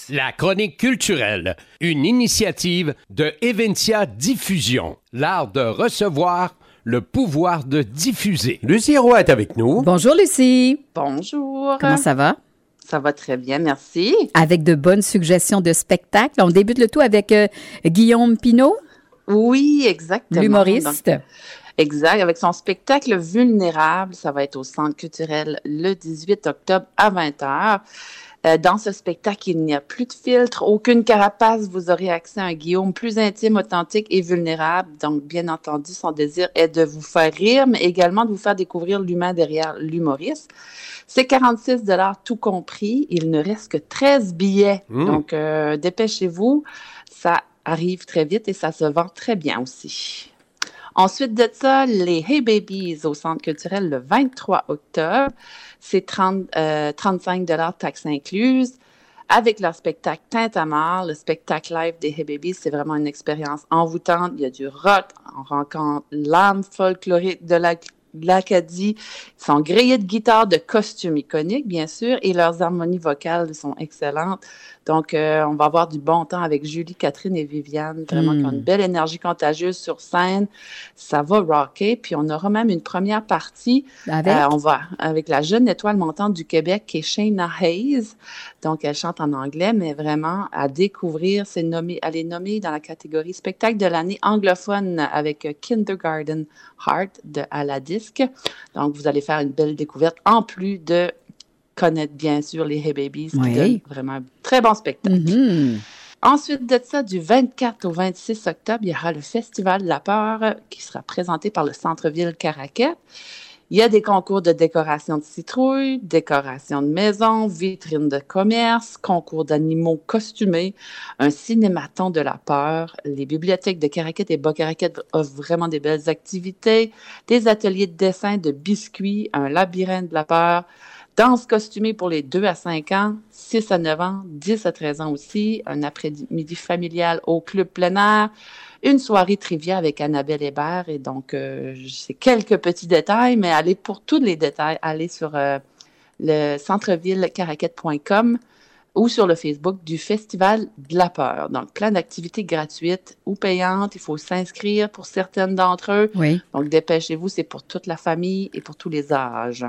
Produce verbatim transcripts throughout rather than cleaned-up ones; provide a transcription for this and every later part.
La chronique culturelle, une initiative de Eventia Diffusion. L'art de recevoir, le pouvoir de diffuser. Lucie Roy est avec nous. Bonjour Lucie. Bonjour. Comment ça va? Ça va très bien, merci. Avec de bonnes suggestions de spectacles. On débute le tout avec euh, Guillaume Pinault. Oui, exactement. L'humoriste. Donc, exact. Avec son spectacle Vulnérable, ça va être au Centre culturel le dix-huit octobre à vingt heures. Euh, dans ce spectacle, il n'y a plus de filtre, aucune carapace. Vous aurez accès à un Guillaume plus intime, authentique et vulnérable. Donc, bien entendu, son désir est de vous faire rire, mais également de vous faire découvrir l'humain derrière l'humoriste. C'est quarante-six dollars tout compris. Il ne reste que treize billets. Mmh. Donc, euh, dépêchez-vous. Ça arrive très vite et ça se vend très bien aussi. Ensuite de ça, les Hey Babies au Centre culturel le vingt-trois octobre. C'est trente, euh, trente-cinq dollars taxes incluses. Avec leur spectacle Tintamarre, le spectacle live des Hey Babies, c'est vraiment une expérience envoûtante. Il y a du rock, on rencontre l'âme folklorique de la de l'Acadie. Ils sont grillés de guitare, de costumes iconiques, bien sûr, et leurs harmonies vocales sont excellentes. Donc, euh, on va avoir du bon temps avec Julie, Catherine et Viviane, vraiment, mm. qui ont une belle énergie contagieuse sur scène. Ça va rocker. Puis, on aura même une première partie. Avec? Euh, on va avec la jeune étoile montante du Québec, qui est Shayna Hayes. Donc, elle chante en anglais, mais vraiment à découvrir. C'est nommé, elle est nommée dans la catégorie spectacle de l'année anglophone avec Kindergarten Heart de À la disque. Donc, vous allez faire une belle découverte en plus de connaître bien sûr les Hey Babies, qui oui. donnent vraiment un très bon spectacle. Mm-hmm. Ensuite de ça, du vingt-quatre au vingt-six octobre, il y aura le Festival de la peur qui sera présenté par le Centre-Ville Caraquet. Il y a des concours de décoration de citrouilles, décoration de maison, vitrines de commerce, concours d'animaux costumés, un cinématon de la peur. Les bibliothèques de Caraquet et Bas-Caraquet offrent vraiment des belles activités, des ateliers de dessin, de biscuits, un labyrinthe de la peur, danse costumée pour les deux à cinq ans, six à neuf ans, dix à treize ans aussi, un après-midi familial au club plein air, une soirée trivia avec Annabelle Hébert. Et donc, euh, c'est quelques petits détails, mais allez pour tous les détails, allez sur euh, le centreville caraquet point com ou sur le Facebook du Festival de la peur. Donc, plein d'activités gratuites ou payantes. Il faut s'inscrire pour certaines d'entre eux. Oui. Donc, dépêchez-vous, c'est pour toute la famille et pour tous les âges.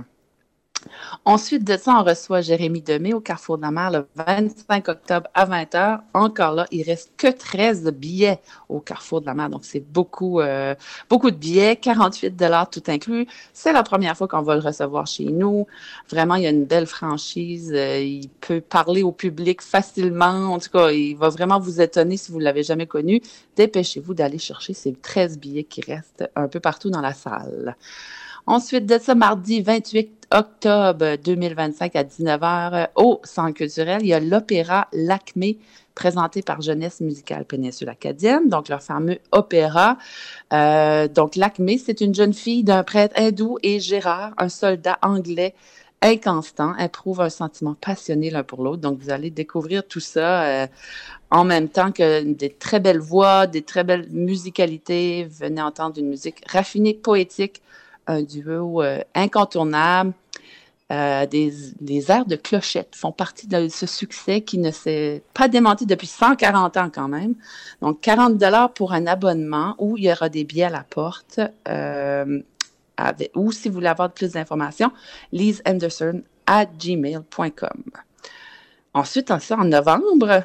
Ensuite de ça, on reçoit Jérémy Demé au Carrefour de la Mer le vingt-cinq octobre à vingt heures. Encore là, il reste que treize billets au Carrefour de la Mer. Donc, c'est beaucoup, euh, beaucoup de billets, quarante-huit dollars tout inclus. C'est la première fois qu'on va le recevoir chez nous. Vraiment, il y a une belle franchise. Euh, il peut parler au public facilement. En tout cas, il va vraiment vous étonner si vous ne l'avez jamais connu. Dépêchez-vous d'aller chercher ces treize billets qui restent un peu partout dans la salle. Ensuite de ça, mardi vingt-huit octobre deux mille vingt-cinq à dix-neuf heures au Centre culturel, il y a l'opéra L'Acmé présenté par Jeunesse musicale Péninsule Acadienne, donc leur fameux opéra. Euh, donc L'Acmé, c'est une jeune fille d'un prêtre hindou et Gérard, un soldat anglais inconstant, éprouve un sentiment passionné l'un pour l'autre. Donc vous allez découvrir tout ça euh, en même temps que des très belles voix, des très belles musicalités. Venez entendre une musique raffinée, poétique, un duo euh, incontournable. Euh, des, des airs de clochette font partie de ce succès qui ne s'est pas démenti depuis cent quarante ans quand même. Donc, quarante dollars pour un abonnement où il y aura des billets à la porte. Euh, avec, ou si vous voulez avoir plus d'informations, lise anderson à gmail point com. Ensuite, en, ça, en novembre...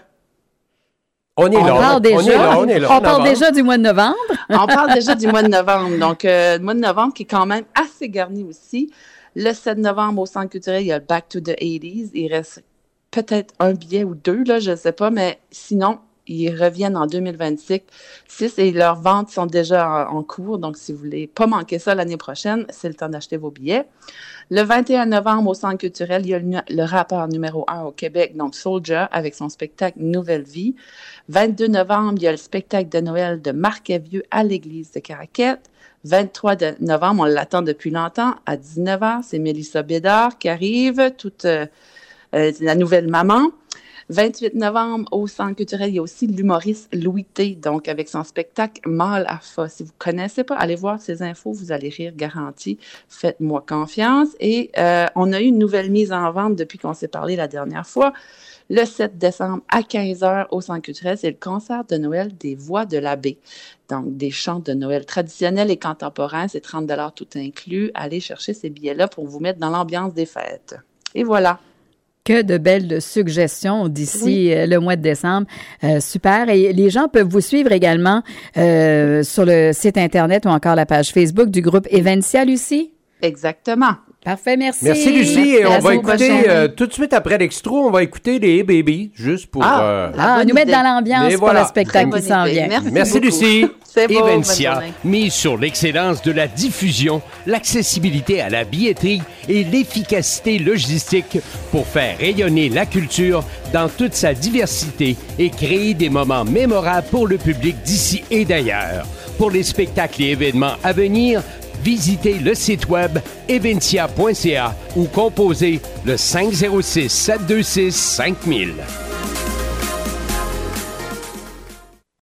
On est, on là, parle déjà, on est là, on est là. On parle déjà du mois de novembre. On parle déjà du mois de novembre. Donc, euh, le mois de novembre qui est quand même assez garni aussi. Le sept novembre, au Centre culturel, il y a le Back to the eighties. Il reste peut-être un billet ou deux, là, je ne sais pas, mais sinon, ils reviennent en deux mille vingt-six et leurs ventes sont déjà en, en cours. Donc, si vous ne voulez pas manquer ça l'année prochaine, c'est le temps d'acheter vos billets. Le vingt et un novembre, au Centre culturel, il y a le, le rappeur numéro un au Québec, donc Soulja, avec son spectacle Nouvelle vie. vingt-deux novembre, il y a le spectacle de Noël de Marc Evieux à l'église de Caraquet. vingt-trois novembre, on l'attend depuis longtemps, à dix-neuf heures, c'est Mélissa Bédard qui arrive, toute euh, euh, la nouvelle maman. vingt-huit novembre, au Centre culturel, il y a aussi l'humoriste Louis T, donc avec son spectacle Mâle à Fa. Si vous ne connaissez pas, allez voir ces infos, vous allez rire, garanti. Faites-moi confiance. Et euh, on a eu une nouvelle mise en vente depuis qu'on s'est parlé la dernière fois. Le sept décembre à quinze heures au Centre culturel, c'est le concert de Noël des Voix de l'abbé. Donc, des chants de Noël traditionnels et contemporains, c'est trente dollars tout inclus. Allez chercher ces billets-là pour vous mettre dans l'ambiance des fêtes. Et voilà. Que de belles suggestions d'ici Oui. euh, le mois de décembre. Euh, super. Et les gens peuvent vous suivre également euh, sur le site Internet ou encore la page Facebook du groupe Eventia, Lucie? Exactement. Parfait, merci. Merci, Lucie. Merci, Et on à va la écouter, prochaine. euh, tout de suite après l'extro, on va écouter les Baby, juste pour... Ah, euh, Ah, bonne nous mettre idée. dans l'ambiance Mais pour voilà. le spectacle Très qui bonne s'en idée. vient. Merci, Merci, beaucoup. Lucie. C'est beau, bonne Eventia, journée. mise sur l'excellence de la diffusion, l'accessibilité à la billetterie et l'efficacité logistique pour faire rayonner la culture dans toute sa diversité et créer des moments mémorables pour le public d'ici et d'ailleurs. Pour les spectacles et événements à venir, visitez le site web eventia point c a ou composez le cinq zéro six, sept deux six, cinq mille.